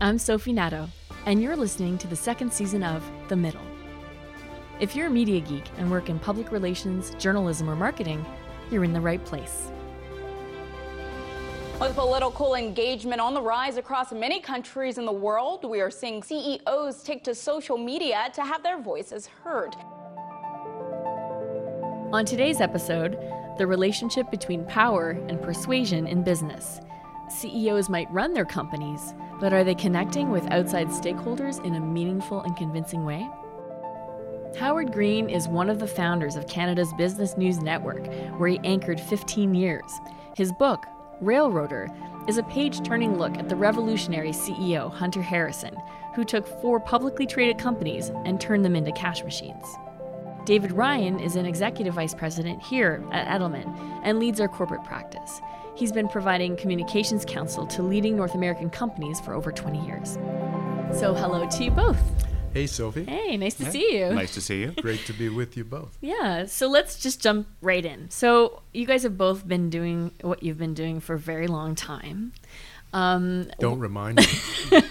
I'm Sophie Nadeau, and you're listening to the second season of The Middle. If you're a media geek and work in public relations, journalism, or marketing, you're in the right place. With political engagement on the rise across many countries in the world, we are seeing CEOs take to social media to have their voices heard. On today's episode, the relationship between power and persuasion in business. CEOs might run their companies, but are they connecting with outside stakeholders in a meaningful and convincing way? Howard Green is one of the founders of Canada's Business News Network, where he anchored 15 years. His book, Railroader, is a page-turning look at the revolutionary CEO Hunter Harrison, who took 4 publicly traded companies and turned them into cash machines. David Ryan is an executive vice president here at Edelman and leads our corporate practice. He's been providing communications counsel to leading North American companies for over 20 years. So hello to you both. Hey, Sophie. Hey, nice to see you. Nice to see you. Great to be with you both. Yeah, so let's just jump right in. So you guys have both been doing what you've been doing for a very long time. Don't remind me.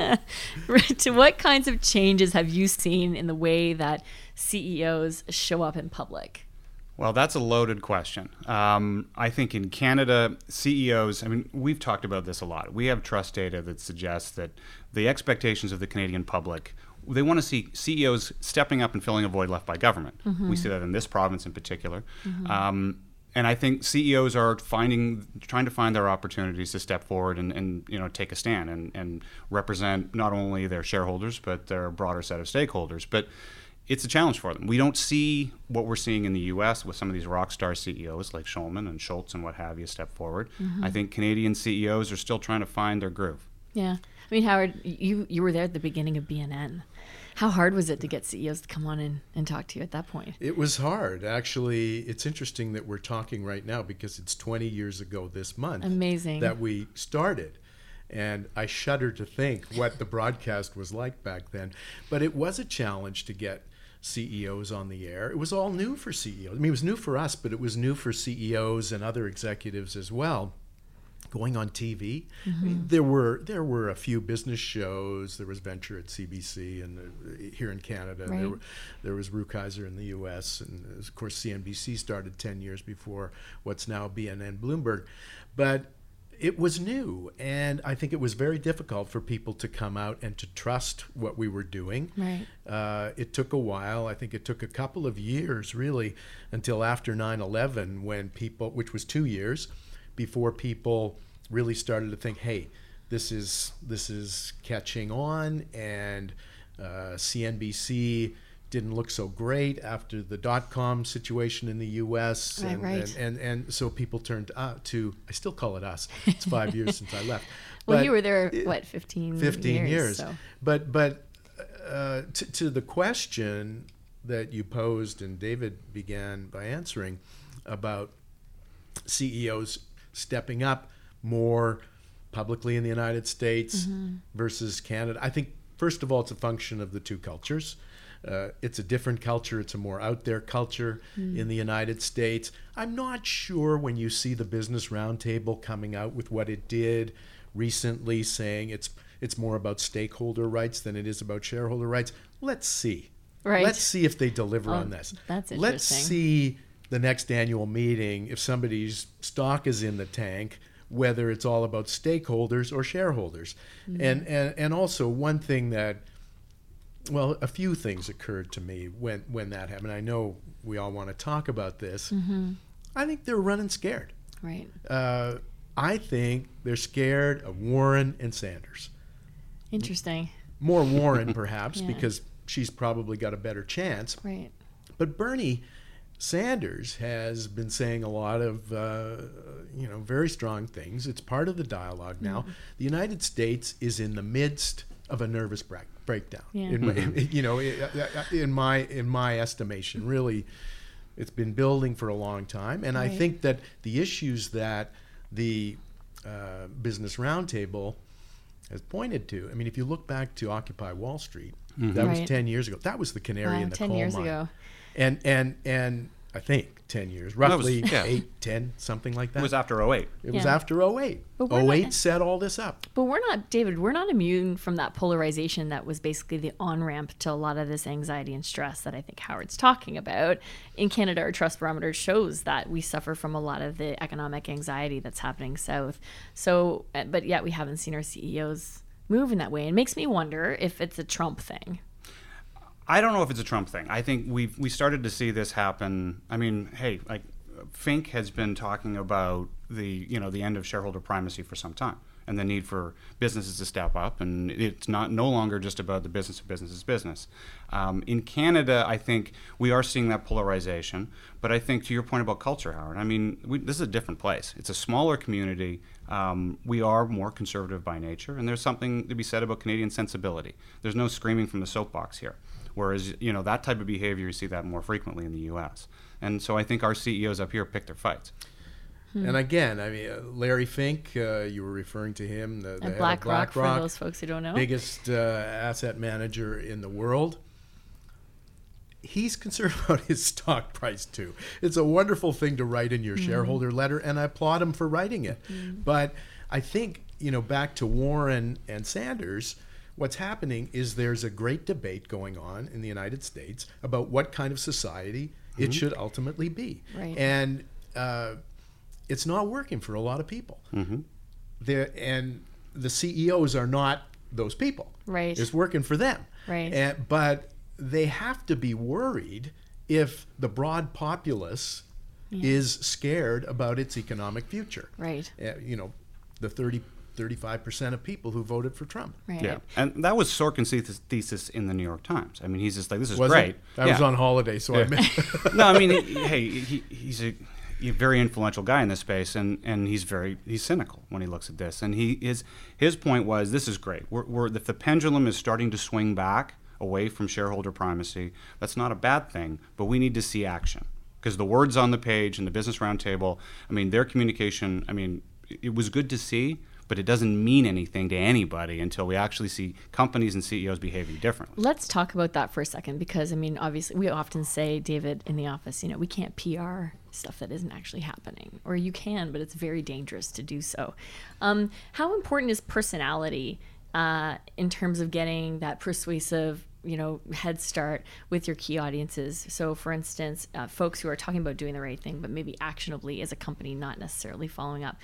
To what kinds of changes have you seen in the way that CEOs show up in public? Well, that's a loaded question. I think in Canada, CEOs, we've talked about this a lot. We have trust data that suggests that the expectations of the Canadian public, they want to see CEOs stepping up and filling a void left by government. Mm-hmm. We see that in this province in particular. Mm-hmm. And I think CEOs are trying to find their opportunities to step forward and take a stand and represent not only their shareholders, but their broader set of stakeholders. But it's a challenge for them. We don't see what we're seeing in the U.S. with some of these rock star CEOs like Schulman and Schultz and what have you step forward. Mm-hmm. I think Canadian CEOs are still trying to find their groove. Yeah. Howard, you were there at the beginning of BNN. How hard was it to get CEOs to come on and talk to you at that point? It was hard. Actually, it's interesting that we're talking right now because it's 20 years ago this month. Amazing. That we started. And I shudder to think what the broadcast was like back then. But it was a challenge to get CEOs on the air. It was all new for CEOs. It was new for us, but it was new for CEOs and other executives as well. Going on TV, mm-hmm. There were a few business shows. There was Venture at CBC and here in Canada. Right. There was Rukeyser in the U.S. and of course CNBC started 10 years before what's now BNN Bloomberg. But it was new, and I think it was very difficult for people to come out and to trust what we were doing. Right. It took a while. I think it took a couple of years, really, until after 9/11, when people, which was 2 years, before people really started to think, hey, this is catching on, and CNBC didn't look so great after the .com situation in the U.S. Right. And so people turned to, I still call it us. It's 5 years since I left. Well, but you were there, 15 years. So. But to the question that you posed and David began by answering about CEOs stepping up more publicly in the United States mm-hmm. versus Canada, I think, first of all, it's a function of the two cultures. It's a different culture. It's a more out there culture in the United States. I'm not sure when you see the Business Roundtable coming out with what it did recently, saying it's more about stakeholder rights than it is about shareholder rights. Let's see. Right. Let's see if they deliver on this. That's interesting. Let's see the next annual meeting if somebody's stock is in the tank, whether it's all about stakeholders or shareholders. Mm-hmm. And also one thing that, well, a few things occurred to me when that happened. I know we all want to talk about this. Mm-hmm. I think they're running scared. Right. I think they're scared of Warren and Sanders. Interesting. More Warren, perhaps, because she's probably got a better chance. Right. But Bernie Sanders has been saying a lot of, very strong things. It's part of the dialogue now. Mm-hmm. The United States is in the midst of a nervous breakdown. Yeah. In my estimation, really, it's been building for a long time, and right. I think that the issues that the Business Roundtable has pointed to. If you look back to Occupy Wall Street, mm-hmm. that was 10 years ago. That was the canary in the coal mine. 10 years ago. And I think 10 years, roughly yeah. 8, 10, something like that. It was after 08. It was Yeah. after 08. But we're 08 not- set all this up. But we're not, David, we're not immune from that polarization that was basically the on-ramp to a lot of this anxiety and stress that I think Howard's talking about. In Canada, our trust barometer shows that we suffer from a lot of the economic anxiety that's happening south. So, but yet we haven't seen our CEOs move in that way. It makes me wonder if it's a Trump thing. I don't know if it's a Trump thing. I think we started to see this happen. I mean, hey, like Fink has been talking about the end of shareholder primacy for some time, and the need for businesses to step up, and it's no longer just about the business of business is business. In Canada, I think we are seeing that polarization, but I think to your point about culture, Howard, I mean, this is a different place. It's a smaller community. We are more conservative by nature, and there's something to be said about Canadian sensibility. There's no screaming from the soapbox here. Whereas, that type of behavior, you see that more frequently in the U.S. And so I think our CEOs up here pick their fights. And again, I mean, Larry Fink, you were referring to him, the head of BlackRock, for those folks who don't know. biggest asset manager in the world. He's concerned about his stock price too. It's a wonderful thing to write in your shareholder letter, and I applaud him for writing it. But I think, back to Warren and Sanders, what's happening is there's a great debate going on in the United States about what kind of society it should ultimately be. Right. And it's not working for a lot of people. And the CEOs are not those people. Right. It's working for them. Right. But they have to be worried if the broad populace is scared about its economic future. Right. The 35% of people who voted for Trump. Right. Yeah, and that was Sorkin's thesis in the New York Times. I mean, he's just like, this is Was great. it? I was on holiday, so I missed. No, I mean, he's a very influential guy in this space, and he's cynical when he looks at this. And his point was, this is great. If the pendulum is starting to swing back away from shareholder primacy, that's not a bad thing, but we need to see action. Because the words on the page and the Business Roundtable, I mean, their communication, I mean, it was good to see, but it doesn't mean anything to anybody until we actually see companies and CEOs behaving differently. Let's talk about that for a second, because, I mean, obviously, we often say, David, in the office, we can't PR stuff that isn't actually happening. Or you can, but it's very dangerous to do so. How important is personality in terms of getting that persuasive head start with your key audiences? So, for instance, folks who are talking about doing the right thing, but maybe actionably as a company, not necessarily following up.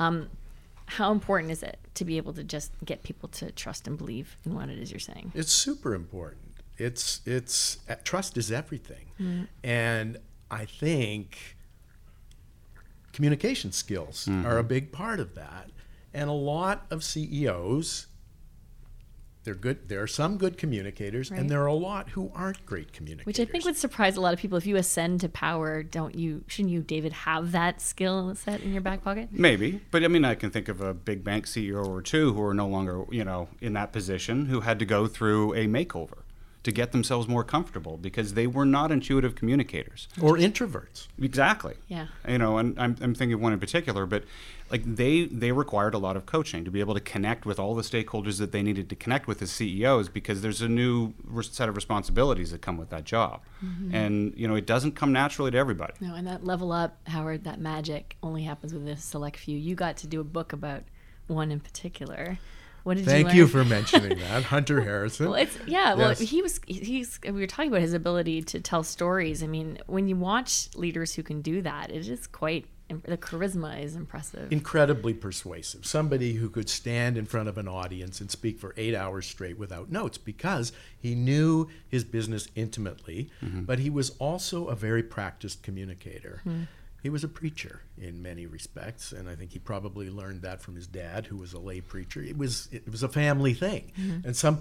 How important is it to be able to just get people to trust and believe in what it is you're saying? It's super important. It's trust is everything. And I think communication skills are a big part of that. And a lot of CEOs, they're good. There are some good communicators, Right. and there are a lot who aren't great communicators. Which I think would surprise a lot of people. If you ascend to power, shouldn't you, David, have that skill set in your back pocket? Maybe, but I mean, I can think of a big bank CEO or two who are no longer, in that position, who had to go through a makeover to get themselves more comfortable because they were not intuitive communicators. Or introverts. Exactly. Yeah. And I'm thinking of one in particular, but like they required a lot of coaching to be able to connect with all the stakeholders that they needed to connect with as CEOs, because there's a new set of responsibilities that come with that job. And, it doesn't come naturally to everybody. No, and that level up, Howard, that magic only happens with a select few. You got to do a book about one in particular. What did Thank learn? you for mentioning that, Hunter Harrison. Well, Yes. we were talking about his ability to tell stories. I mean, when you watch leaders who can do that, it is quite, the charisma is impressive. Incredibly persuasive. Somebody who could stand in front of an audience and speak for 8 hours straight without notes, because he knew his business intimately, but he was also a very practiced communicator. He was a preacher in many respects, and I think he probably learned that from his dad, who was a lay preacher. It was a family thing. And some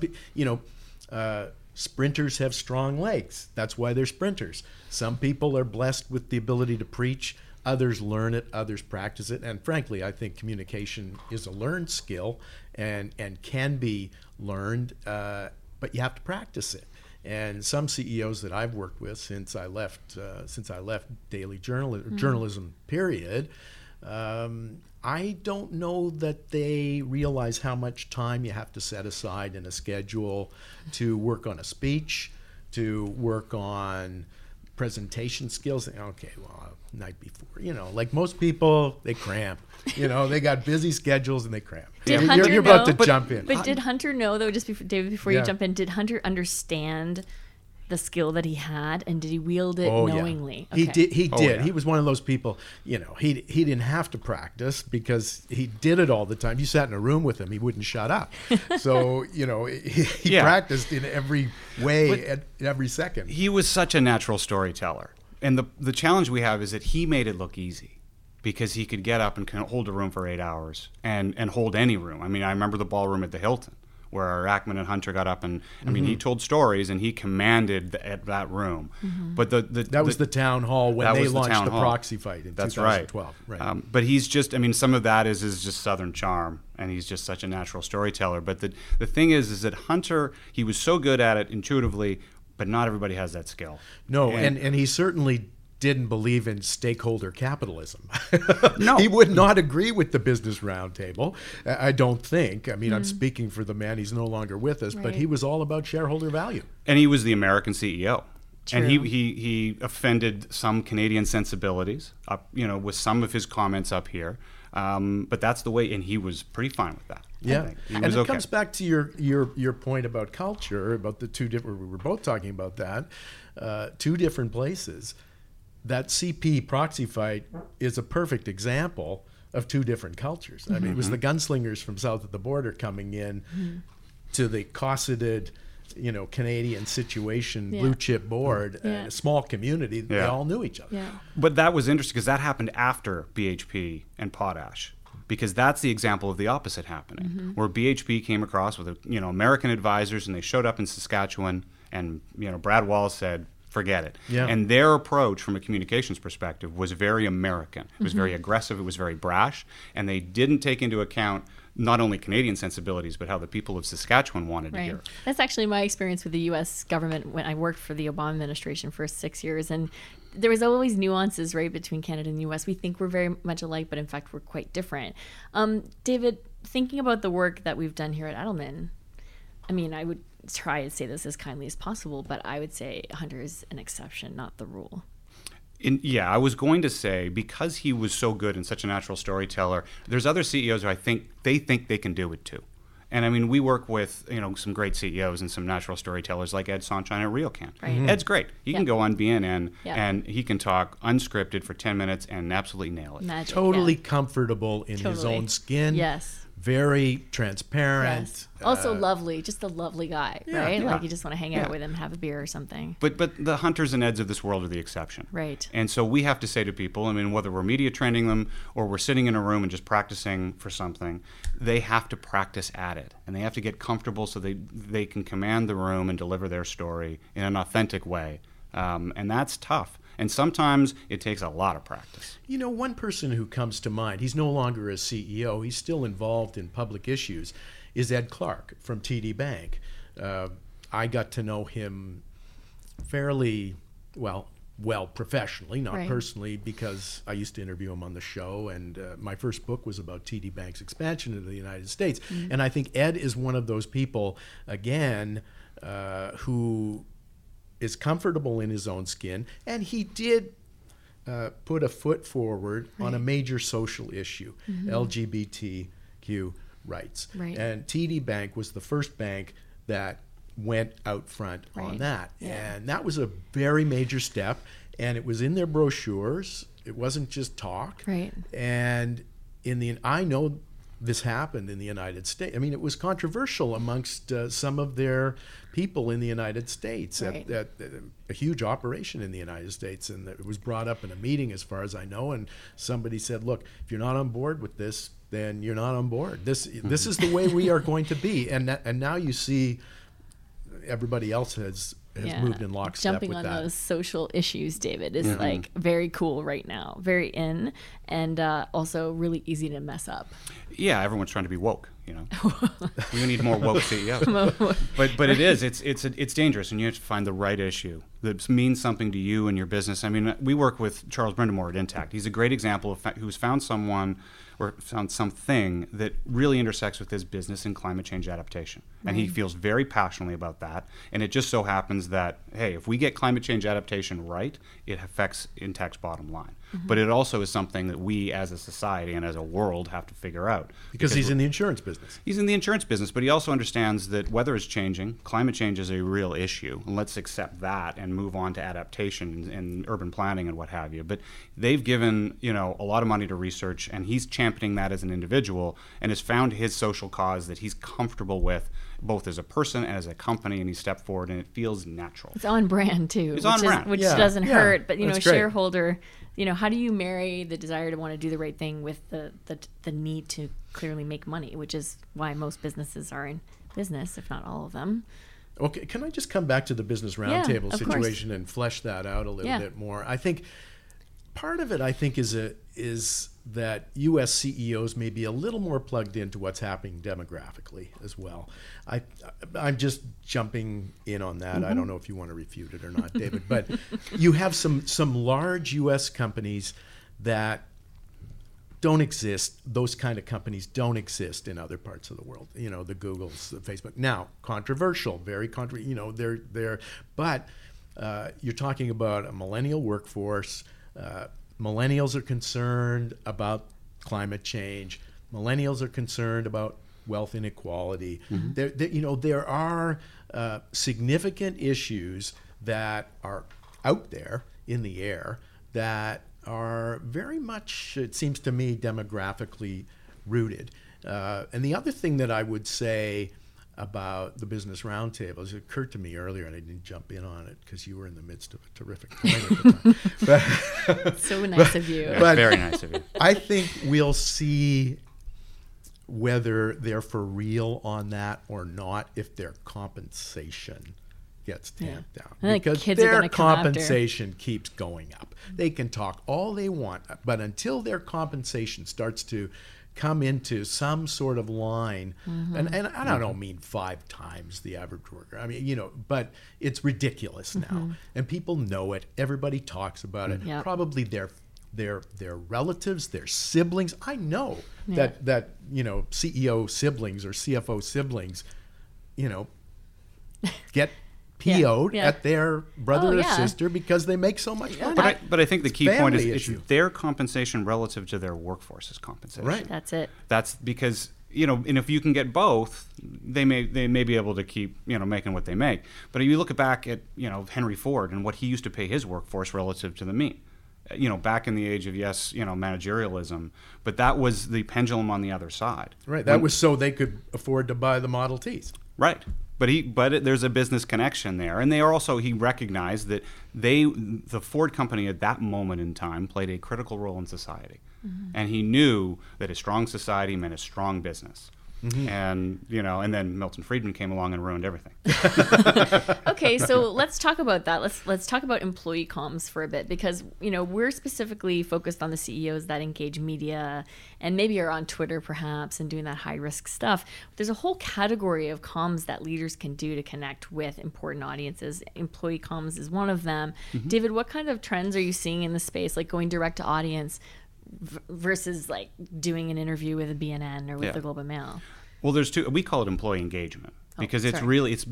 sprinters have strong legs. That's why they're sprinters. Some people are blessed with the ability to preach. Others learn it, others practice it. And frankly, I think communication is a learned skill and can be learned, but you have to practice it. And some CEOs that I've worked with since I left daily journalism, period, I don't know that they realize how much time you have to set aside in a schedule to work on a speech, to work on presentation skills. Okay, well, night before, like most people, they cramp. They got busy schedules and they cramp. Did Hunter you're about know? to jump in. But did Hunter know, though, just before, David, before Yeah. you jump in, did Hunter understand the skill that he had, and did he wield it knowingly? Yeah. Okay. He did. Yeah. He was one of those people, he didn't have to practice because he did it all the time. You sat in a room with him, he wouldn't shut up. So, he Yeah. practiced in every way at every second. He was such a natural storyteller. And the challenge we have is that he made it look easy because he could get up and hold a room for 8 hours and hold any room. I mean, I remember the ballroom at the Hilton where Ackman and Hunter got up and, I mean, he told stories and he commanded that room. But That was the town hall when that they was the launched town the hall. proxy fight in That's 2012. Right. But he's just, I mean, some of that is just Southern charm, and he's just such a natural storyteller. But the thing is that Hunter, he was so good at it intuitively, but not everybody has that skill. No, and he certainly didn't believe in stakeholder capitalism. No. He would not agree with the Business Roundtable, I don't think. I mean, I'm speaking for the man. He's no longer with us, but Right. he was all about shareholder value. And he was the American CEO. And True. he offended some Canadian sensibilities up, with some of his comments up here. But that's the way, and he was pretty fine with that. I Yeah, think. He and was it okay. comes back to your point about culture, about the two different. We were both talking about that. Two different places. That CP proxy fight is a perfect example of two different cultures. I mean, it was the gunslingers from south of the border coming in to the cosseted, Canadian situation, Yeah. blue chip board, Yeah. a small community. They Yeah. all knew each other. Yeah. But that was interesting because that happened after BHP and Potash, because that's the example of the opposite happening, where BHP came across with American advisors and they showed up in Saskatchewan, and Brad Walls said, forget it. Yeah. And their approach from a communications perspective was very American. It was very aggressive. It was very brash, and they didn't take into account not only Canadian sensibilities, but how the people of Saskatchewan wanted to Right. hear. That's actually my experience with the U.S. government when I worked for the Obama administration for 6 years. And there was always nuances, right, between Canada and the U.S. We think we're very much alike, but in fact, we're quite different. David, thinking about the work that we've done here at Edelman, I mean, I would try to say this as kindly as possible, but I would say Hunter is an exception, not the rule. I was going to say, because he was so good and such a natural storyteller, there's other CEOs who I think they can do it too. And I mean, we work with some great CEOs and some natural storytellers like Ed Sonshine at RioCan. Right. Ed's great. He can go on BNN Yeah. and he can talk unscripted for 10 minutes and absolutely nail it. Magic. Totally yeah. comfortable in his Totally. own skin. Yes. Very transparent. Yes. Also lovely, just a lovely guy, right? yeah. Like you just want to hang out Yeah. with him, have a beer or something. But the Hunters and Eds of this world are the exception. Right. And so we have to say to people, I mean, whether we're media training them or we're sitting in a room and just practicing for something, they have to practice at it. And they have to get comfortable so they can command the room and deliver their story in an authentic way. And that's tough. And sometimes it takes a lot of practice. One person who comes to mind, he's no longer a CEO, he's still involved in public issues, is Ed Clark from TD Bank. I got to know him fairly well professionally, not Right. personally, because I used to interview him on the show, and my first book was about TD Bank's expansion into the United States. And I think Ed is one of those people, again, who is comfortable in his own skin, and he did put a foot forward on a major social issue, LGBTQ rights. Right. And TD Bank was the first bank that went out front on Right. that. Yeah. And that was a very major step, and it was in their brochures. It wasn't just talk. Right. And I know this happened in the United States. I mean, it was controversial amongst some of their people in the United States Right. at a huge operation in the United States. And it was brought up in a meeting, as far as I know. And somebody said, look, if you're not on board with this, then you're not on board. This is the way we are going to be. And now you see everybody else has moved in lockstep Jumping with on that. those social issues, David, is like very cool right now, very in, and also really easy to mess up. Yeah, everyone's trying to be woke. You know, we need more woke CEOs. But it is. It's dangerous, and you have to find the right issue that means something to you and your business. I mean, we work with Charles Brindamore at Intact. He's a great example of who's found someone or found something that really intersects with his business in climate change adaptation. And he feels very passionately about that. And it just so happens that, hey, if we get climate change adaptation right, it affects Intact's bottom line. But it also is something that we as a society and as a world have to figure out. Because he's in the insurance business. He's in the insurance business, but he also understands that weather is changing, climate change is a real issue, and let's accept that and move on to adaptation and urban planning and what have you. But they've given, you know, a lot of money to research, and he's championing that as an individual and has found his social cause that he's comfortable with, both as a person and as a company, and he stepped forward, and it feels natural. It's on brand too. It's on brand. Which doesn't hurt, but, you know, That's great. shareholder, you know, how do you marry the desire to want to do the right thing with the need to clearly make money, which is why most businesses are in business, if not all of them. Okay, can I just come back to the business roundtable of situation and flesh that out a little bit more? I think part of it, is that U.S. CEOs may be a little more plugged into what's happening demographically as well. I'm just jumping in on that. I don't know if you want to refute it or not, David, but you have some large U.S. companies that don't exist. Those kind of companies don't exist in other parts of the world. You know, the Googles, the Facebook. Now, controversial, very controversial. You know, they're but you're talking about a millennial workforce. Millennials are concerned about climate change. Millennials are concerned about wealth inequality. There are significant issues that are out there in the air that are very much, it seems to me, demographically rooted. And the other thing that I would say about the business roundtables, it occurred to me earlier, and I didn't jump in on it because you were in the midst of a terrific point at the time. But, So nice of you. but Very nice of you. I think we'll see whether they're for real on that or not if their compensation gets tamped down. I think Because kids are their gonna come after. compensation keeps going up. They can talk all they want, but until their compensation starts to come into some sort of line, and I don't mean 5 times the average worker. I mean, you know, but it's ridiculous now, and people know it. Everybody talks about it. Yep. Probably their relatives, their siblings. I know that you know, CEO siblings or CFO siblings, you know, get PO'd at their brother or sister because they make so much money. But I think the key point is Family it's issue. their compensation relative to their workforce's compensation. Right. That's it. That's because, you know, and if you can get both, they may be able to keep, you know, making what they make. But if you look back at, you know, Henry Ford and what he used to pay his workforce relative to the mean, you know, back in the age of, managerialism, but that was the pendulum on the other side. Right. That was so they could afford to buy the Model Ts. Right. But there's a business connection there. And he recognized that the Ford company at that moment in time played a critical role in society. And he knew that a strong society meant a strong business. And, you know, and then Milton Friedman came along and ruined everything. Okay, so let's talk about that. Let's talk about employee comms for a bit, because, you know, we're specifically focused on the CEOs that engage media and maybe are on Twitter perhaps and doing that high risk stuff. There's a whole category of comms that leaders can do to connect with important audiences. Employee comms is one of them. David, what kind of trends are you seeing in the space, like going direct to audience versus like doing an interview with a BNN or with the Globe and Mail? Well, there's two. We call it employee engagement because it's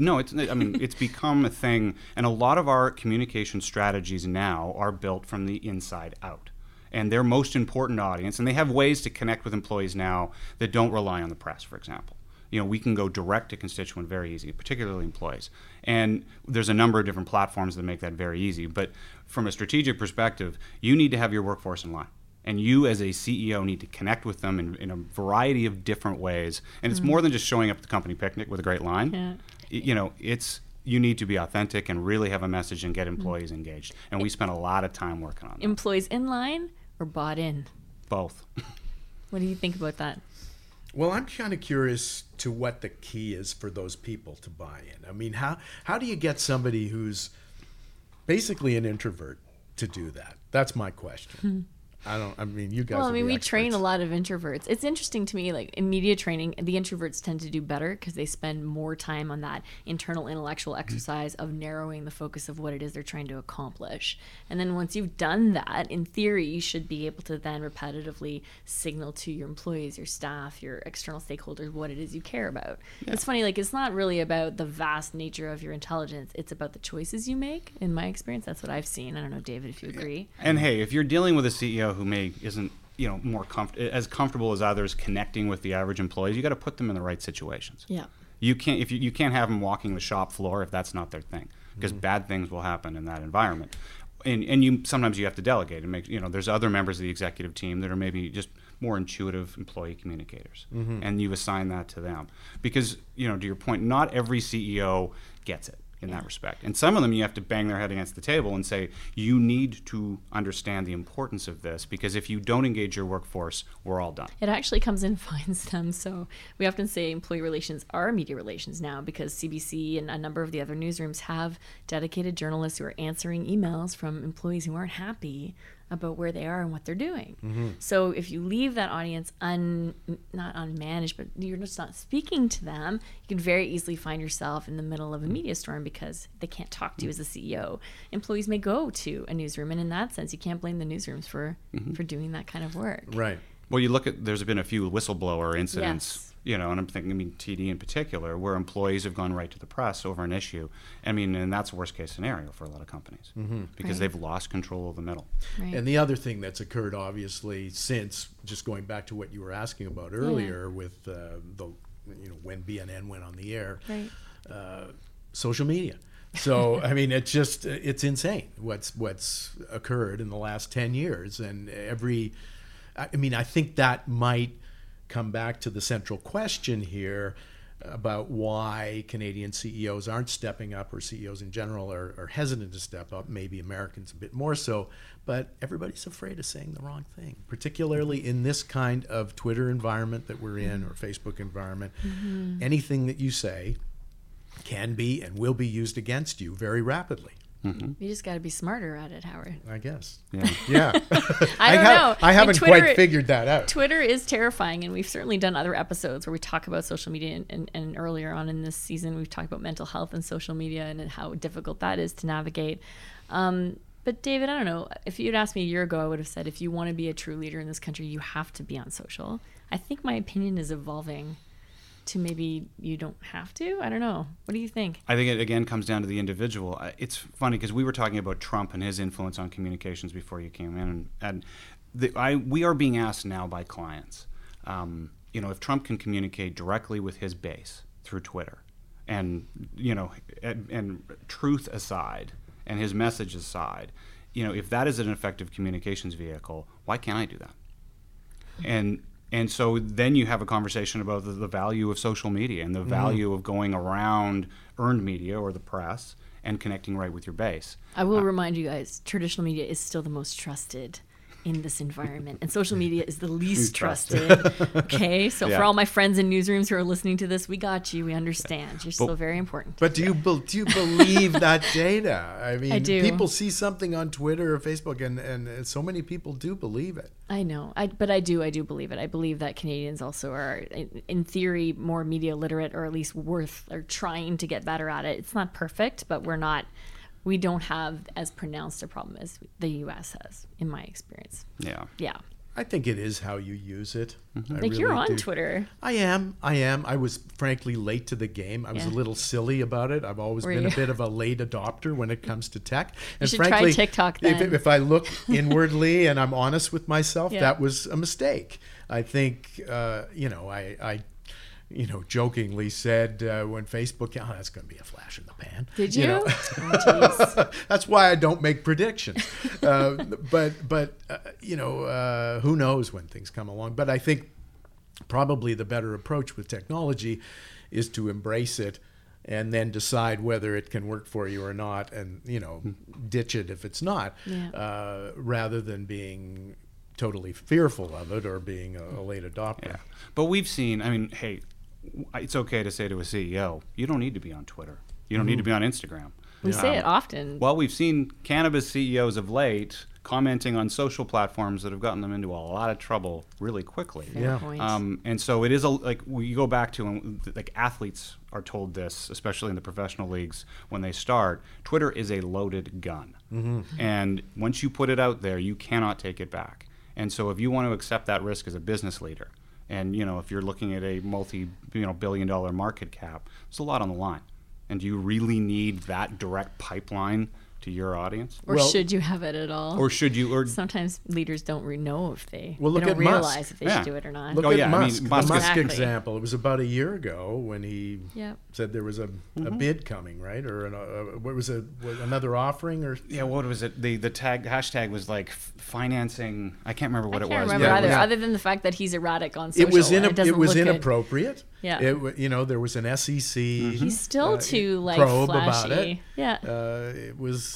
become a thing, and a lot of our communication strategies now are built from the inside out. And their most important audience, and they have ways to connect with employees now that don't rely on the press, for example. You know, we can go direct to constituent very easy, particularly employees. And there's a number of different platforms that make that very easy. But from a strategic perspective, you need to have your workforce in line. And you as a CEO need to connect with them in a variety of different ways. And it's more than just showing up at the company picnic with a great line. Yeah. You know, you need to be authentic and really have a message and get employees engaged. And we spent a lot of time working on that. Employees in line or bought in? Both. What do you think about that? Well, I'm kind of curious to what the key is for those people to buy in. I mean, how do you get somebody who's basically an introvert to do that? That's my question. I mean, you guys. Well, I are mean, the we train a experts. lot of introverts. It's interesting to me, like in media training, the introverts tend to do better because they spend more time on that internal intellectual exercise of narrowing the focus of what it is they're trying to accomplish. And then once you've done that, in theory, you should be able to then repetitively signal to your employees, your staff, your external stakeholders what it is you care about. It's funny, like it's not really about the vast nature of your intelligence. It's about the choices you make. In my experience, that's what I've seen. I don't know, David, if you agree. And hey, if you're dealing with a CEO who isn't more as comfortable as others connecting with the average employees, you got to put them in the right situations. Yeah. You can't have them walking the shop floor if that's not their thing, because bad things will happen in that environment. And sometimes you have to delegate and make there's other members of the executive team that are maybe just more intuitive employee communicators, and you assign that to them, because to your point, not every CEO gets it in that respect. And some of them you have to bang their head against the table and say, you need to understand the importance of this, because if you don't engage your workforce, we're all done. It actually comes and finds them. So we often say employee relations are media relations now, because CBC and a number of the other newsrooms have dedicated journalists who are answering emails from employees who aren't happy about where they are and what they're doing. So if you leave that audience not unmanaged, but you're just not speaking to them, you can very easily find yourself in the middle of a media storm because they can't talk to you as a CEO. Employees may go to a newsroom, and in that sense, you can't blame the newsrooms for doing that kind of work. Right. Well, you look at, there's been a few whistleblower incidents, Yes. and I'm thinking, TD in particular, where employees have gone right to the press over an issue. And that's a worst case scenario for a lot of companies, because Right. they've lost control of the middle. Right. And the other thing that's occurred, obviously, since just going back to what you were asking about earlier with when BNN went on the air, Right. social media. So I mean, it's insane what's occurred in the last 10 years, and I think that might come back to the central question here about why Canadian CEOs aren't stepping up, or CEOs in general are hesitant to step up, maybe Americans a bit more so, but everybody's afraid of saying the wrong thing, particularly in this kind of Twitter environment that we're in, or Facebook environment. Anything that you say can be and will be used against you very rapidly, You just got to be smarter at it, Howard. I guess. Yeah. Yeah. I don't know. I haven't Twitter- quite figured that out. Twitter is terrifying, and we've certainly done other episodes where we talk about social media, and earlier on in this season we've talked about mental health and social media and how difficult that is to navigate. But David, I don't know, if you'd asked me a year ago, I would have said, if you want to be a true leader in this country, you have to be on social. I think my opinion is evolving to maybe you don't have to. I don't know. What do you think? I think it again comes down to the individual. It's funny because we were talking about Trump and his influence on communications before you came in, and we are being asked now by clients, if Trump can communicate directly with his base through Twitter, and and truth aside, and his message aside, if that is an effective communications vehicle, why can't I do that? And so then you have a conversation about the value of social media and the value of going around earned media or the press and connecting right with your base. I will remind you guys, traditional media is still the most trusted in this environment, and social media is the least trusted. Okay, so for all my friends in newsrooms who are listening to this, we got you. We understand. You're still very important. But do you believe that data? I mean, I do. People see something on Twitter or Facebook, and so many people do believe it. I know, but I do believe it. I believe that Canadians also are, in theory, more media literate, or at least or trying to get better at it. It's not perfect, but we don't have as pronounced a problem as the U.S. has, in my experience. Yeah. Yeah. I think it is how you use it. I Like, you're really on do. Twitter. I am. I was frankly late to the game. I was a Yeah. little silly about it. I've always Were been you? a bit of a late adopter when it comes to tech. And should try frankly, TikTok then. If I look inwardly and I'm honest with myself, Yeah. that was a mistake. I think, I jokingly said when Facebook, that's going to be a flash in the pan. Did you? know? Oh, jeez. That's why I don't make predictions. But who knows when things come along. But I think probably the better approach with technology is to embrace it and then decide whether it can work for you or not, and ditch it if it's not, rather than being totally fearful of it or being a late adopter. Yeah. But we've seen, hey, it's okay to say to a CEO, you don't need to be on Twitter. You don't need to be on Instagram. We say it often. Well, we've seen cannabis CEOs of late commenting on social platforms that have gotten them into a lot of trouble really quickly. Fair point. And so it is like we go back to like athletes are told this, especially in the professional leagues when they start. Twitter is a loaded gun, and once you put it out there, you cannot take it back. And so if you want to accept that risk as a business leader, and if you're looking at a multi-billion-dollar market cap, there's a lot on the line. And do you really need that direct pipeline to your audience? Or should you have it at all? Or should you? Or sometimes leaders don't know if they, Well, look they don't at Musk. realize if they should do it or not. Look Oh, at yeah, I mean, Musk. Musk The Musk Exactly. example. It was about a year ago when he Yep. said there was a bid coming, right? Or what was it? Another offering? Or yeah, what was it? The hashtag was like financing. I can't remember what I it can't was. remember Yeah, either, yeah. other than the fact that he's erratic on social. it was and it doesn't it was look good. inappropriate. Yeah. There was an SEC. He's still too like probe flashy. about it. Yeah. It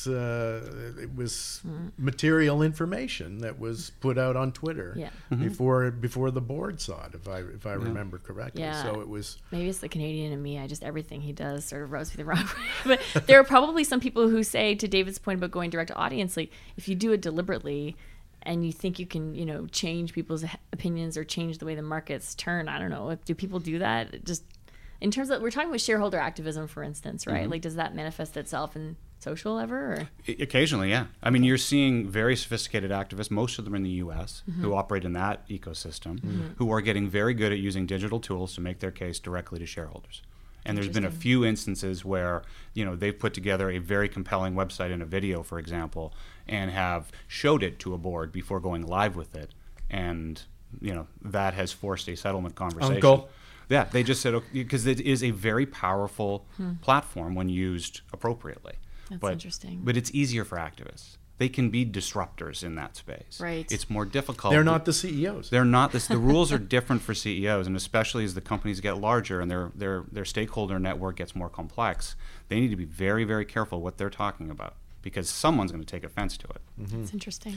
was material information that was put out on Twitter Yeah. before the board saw it, if I remember correctly. Yeah. So it was. Maybe it's the Canadian in me. Everything he does sort of rubs me the wrong way. But there are probably some people who say, to David's point about going direct to audience, like if you do it deliberately and you think you can, change people's opinions or change the way the markets turn, I don't know. Do people do that? Just in terms of, we're talking about shareholder activism, for instance, right? Like, does that manifest itself in social ever? Or? Occasionally, yeah. I mean, you're seeing very sophisticated activists, most of them in the U.S., who operate in that ecosystem, who are getting very good at using digital tools to make their case directly to shareholders. And there's been a few instances where, they've put together a very compelling website and a video, for example, and have showed it to a board before going live with it. And, that has forced a settlement conversation. Uncle. Yeah, they just said, because it is a very powerful platform when used appropriately. That's interesting. But it's easier for activists. They can be disruptors in that space. Right. It's more difficult. They're not the CEOs. They're not this. The rules are different for CEOs, and especially as the companies get larger and their stakeholder network gets more complex, they need to be very, very careful what they're talking about, because someone's going to take offense to it. That's interesting.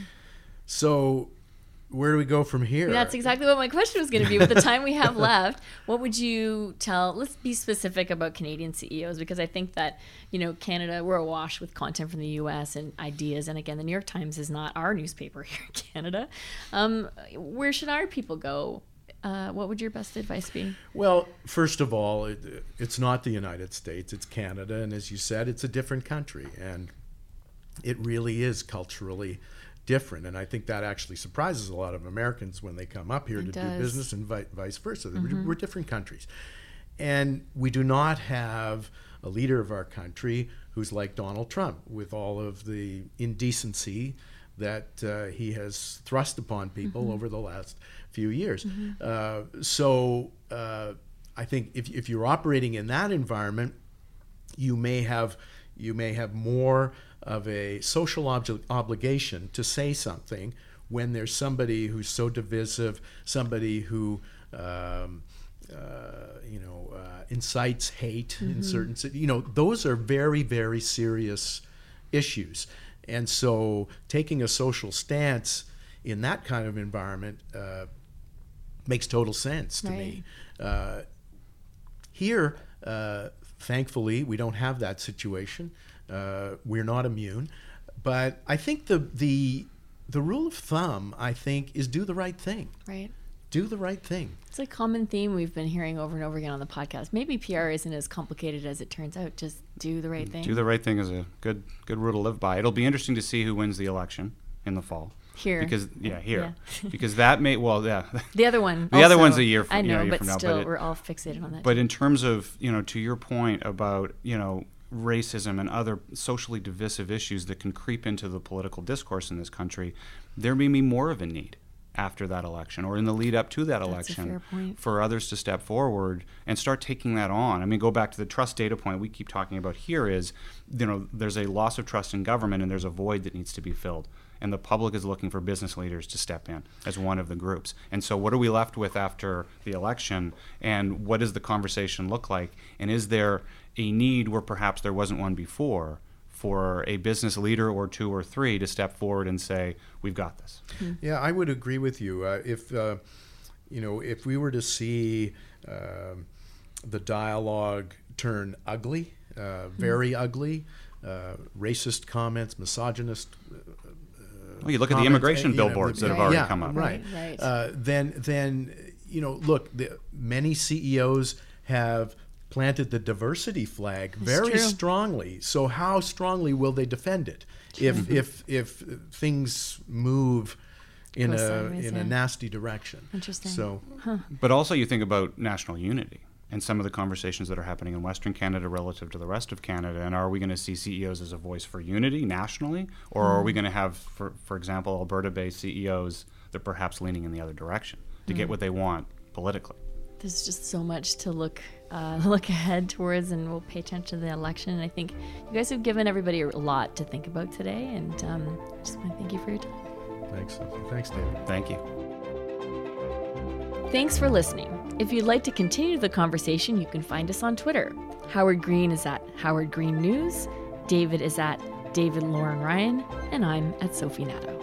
So where do we go from here? That's exactly what my question was going to be. With the time we have left, what would you tell? Let's be specific about Canadian CEOs, because I think that, Canada, we're awash with content from the U.S. and ideas. And again, the New York Times is not our newspaper here in Canada. Where should our people go? What would your best advice be? Well, first of all, it's not the United States, it's Canada. And as you said, it's a different country. And it really is culturally different, and I think that actually surprises a lot of Americans when they come up here to do business, and vice versa. We're different countries, and we do not have a leader of our country who's like Donald Trump, with all of the indecency that he has thrust upon people over the last few years. So I think if you're operating in that environment, you may have more of a social obligation to say something when there's somebody who's so divisive, somebody who incites hate in certain, those are very, very serious issues. And so taking a social stance in that kind of environment makes total sense to me. Here, thankfully, we don't have that situation. We're not immune, but I think the rule of thumb, I think, is do the right thing. Right. Do the right thing. It's a common theme we've been hearing over and over again on the podcast. Maybe PR isn't as complicated as it turns out. Just do the right thing. Do the right thing is a good rule to live by. It'll be interesting to see who wins the election in the fall. Here. Because because that may The other one. The other one's a year from I know, year but from now, still, we're all fixated on that. But in terms of, to your point about, racism and other socially divisive issues that can creep into the political discourse in this country, there may be more of a need after that election or in the lead up to that election for others to step forward and start taking that on. I mean, go back to the trust data point we keep talking about here is, there's a loss of trust in government and there's a void that needs to be filled. And the public is looking for business leaders to step in as one of the groups. And so what are we left with after the election? And what does the conversation look like? And is there a need where perhaps there wasn't one before for a business leader or two or three to step forward and say, we've got this? Yeah, I would agree with you. If we were to see the dialogue turn ugly, very ugly, racist comments, misogynist Well, you look at the immigration billboards that have already come up. Right. Then look, many CEOs have planted the diversity flag very strongly. So how strongly will they defend it if things move in a nasty direction? Interesting. So, but also you think about national unity and some of the conversations that are happening in Western Canada relative to the rest of Canada. And are we going to see CEOs as a voice for unity nationally, or are we going to have, for example, Alberta-based CEOs that are perhaps leaning in the other direction to get what they want politically? There's just so much to look ahead towards, and we'll pay attention to the election. And I think you guys have given everybody a lot to think about today, and I just want to thank you for your time. Thanks, Sophie. Thanks, David. Thank you. Thanks for listening. If you'd like to continue the conversation, you can find us on Twitter. Howard Green is at Howard Green News, David is at David Lauren Ryan, and I'm at Sophie Nadeau.